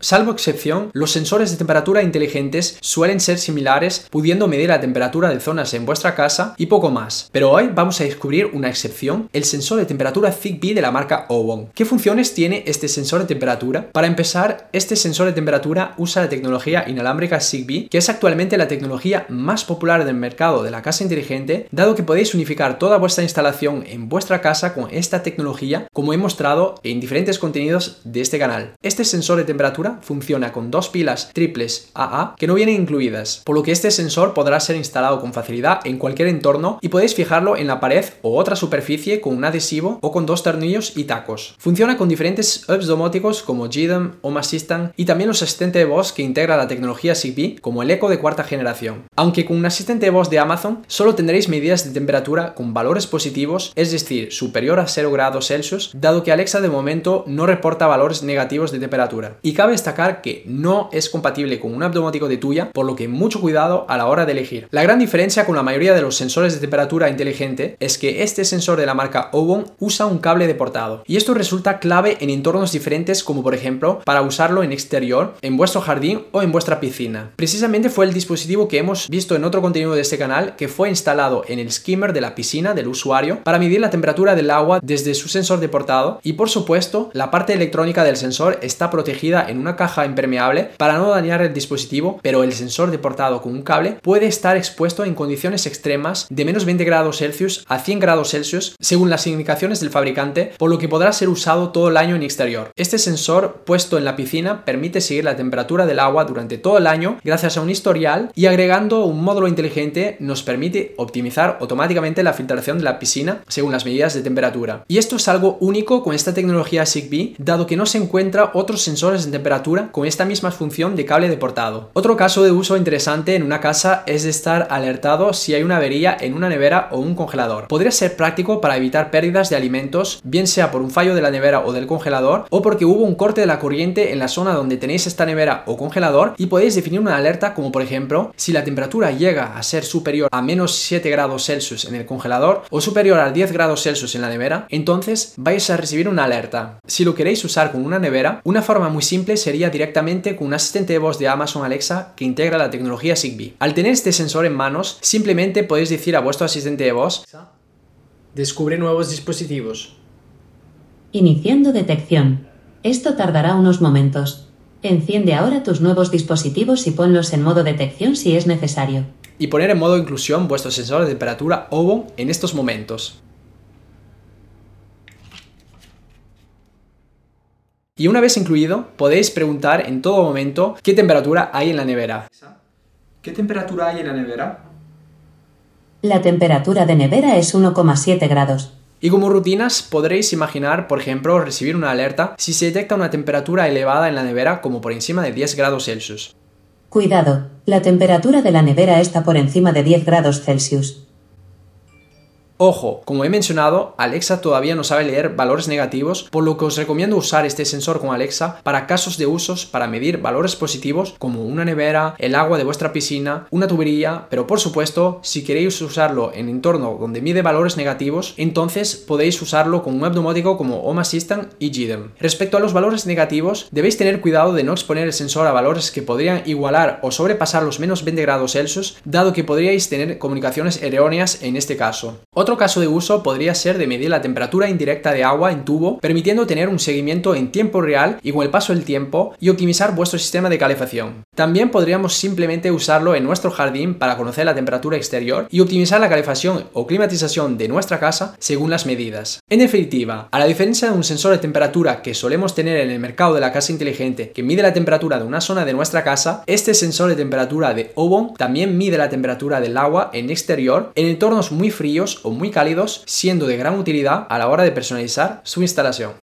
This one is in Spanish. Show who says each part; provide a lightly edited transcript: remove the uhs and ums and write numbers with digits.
Speaker 1: Salvo excepción, los sensores de temperatura inteligentes suelen ser similares, pudiendo medir la temperatura de zonas en vuestra casa y poco más. Pero hoy vamos a descubrir una excepción, el sensor de temperatura Zigbee de la marca Owon. ¿Qué funciones tiene este sensor de temperatura? Para empezar, este sensor de temperatura usa la tecnología inalámbrica Zigbee, que es actualmente la tecnología más popular del mercado de la casa inteligente, dado que podéis unificar toda vuestra instalación en vuestra casa con esta tecnología, como he mostrado en diferentes contenidos de este canal. Este sensor de temperatura funciona con dos pilas triples AA que no vienen incluidas, por lo que este sensor podrá ser instalado con facilidad en cualquier entorno y podéis fijarlo en la pared o otra superficie con un adhesivo o con dos tornillos y tacos. Funciona con diferentes hubs domóticos como JIDM, Home Assistant y también los asistentes de voz que integra la tecnología Zigbee como el Echo de cuarta generación. Aunque con un asistente de voz de Amazon solo tendréis medidas de temperatura con valores positivos, es decir, superior a 0 grados Celsius, dado que Alexa de momento no reporta valores negativos de temperatura. Y cabe destacar que no es compatible con un hub domótico de tuya, por lo que mucho cuidado a la hora de elegir. La gran diferencia con la mayoría de los sensores de temperatura inteligente es que este sensor de la marca Owon usa un cable deportado, y esto resulta clave en entornos diferentes, como por ejemplo para usarlo en exterior, en vuestro jardín o en vuestra piscina. Precisamente fue el dispositivo que hemos visto en otro contenido de este canal, que fue instalado en el skimmer de la piscina del usuario para medir la temperatura del agua desde su sensor deportado, y por supuesto la parte electrónica del sensor está protegida en una caja impermeable para no dañar el dispositivo, pero el sensor deportado con un cable puede estar expuesto en condiciones extremas de menos 20 grados Celsius a 100 grados Celsius según las indicaciones del fabricante, por lo que podrá ser usado todo el año en exterior. Este sensor puesto en la piscina permite seguir la temperatura del agua durante todo el año gracias a un historial, y agregando un módulo inteligente nos permite optimizar automáticamente la filtración de la piscina según las medidas de temperatura. Y esto es algo único con esta tecnología Zigbee, dado que no se encuentra otros sensores de temperatura con esta misma función de cable deportado. Otro caso de uso interesante en una casa es de estar alertado si hay una avería en una nevera o un congelador. Podría ser práctico para evitar pérdidas de alimentos, bien sea por un fallo de la nevera o del congelador, o porque hubo un corte de la corriente en la zona donde tenéis esta nevera o congelador, y podéis definir una alerta como por ejemplo, si la temperatura llega a ser superior a menos 7 grados Celsius en el congelador o superior a 10 grados Celsius en la nevera, entonces vais a recibir una alerta. Si lo queréis usar con una nevera, una forma muy simple sería directamente con un asistente de voz de Amazon Alexa que integra la tecnología Zigbee. Al tener este sensor en manos, simplemente podéis decir a vuestro asistente de voz: descubre nuevos dispositivos.
Speaker 2: Iniciando detección. Esto tardará unos momentos. Enciende ahora tus nuevos dispositivos y ponlos en modo detección si es necesario.
Speaker 1: Y poner en modo inclusión vuestro sensor de temperatura Owon en estos momentos. Y una vez incluido, podéis preguntar en todo momento qué temperatura hay en la nevera. ¿Qué temperatura hay en la nevera?
Speaker 2: La temperatura de nevera es 1,7 grados.
Speaker 1: Y como rutinas podréis imaginar, por ejemplo, recibir una alerta si se detecta una temperatura elevada en la nevera como por encima de 10 grados Celsius.
Speaker 2: Cuidado, la temperatura de la nevera está por encima de 10 grados Celsius.
Speaker 1: Ojo, como he mencionado, Alexa todavía no sabe leer valores negativos, por lo que os recomiendo usar este sensor con Alexa para casos de usos para medir valores positivos como una nevera, el agua de vuestra piscina, una tubería, pero por supuesto, si queréis usarlo en entorno donde mide valores negativos, entonces podéis usarlo con un hub domótico como Home Assistant y JIDM. Respecto a los valores negativos, debéis tener cuidado de no exponer el sensor a valores que podrían igualar o sobrepasar los menos 20 grados Celsius, dado que podríais tener comunicaciones erróneas en este caso. Otro caso de uso podría ser de medir la temperatura indirecta de agua en tubo, permitiendo tener un seguimiento en tiempo real y con el paso del tiempo y optimizar vuestro sistema de calefacción. También podríamos simplemente usarlo en nuestro jardín para conocer la temperatura exterior y optimizar la calefacción o climatización de nuestra casa según las medidas. En definitiva, a la diferencia de un sensor de temperatura que solemos tener en el mercado de la casa inteligente que mide la temperatura de una zona de nuestra casa, este sensor de temperatura de Owon también mide la temperatura del agua en exterior en entornos muy fríos o muy cálidos, siendo de gran utilidad a la hora de personalizar su instalación.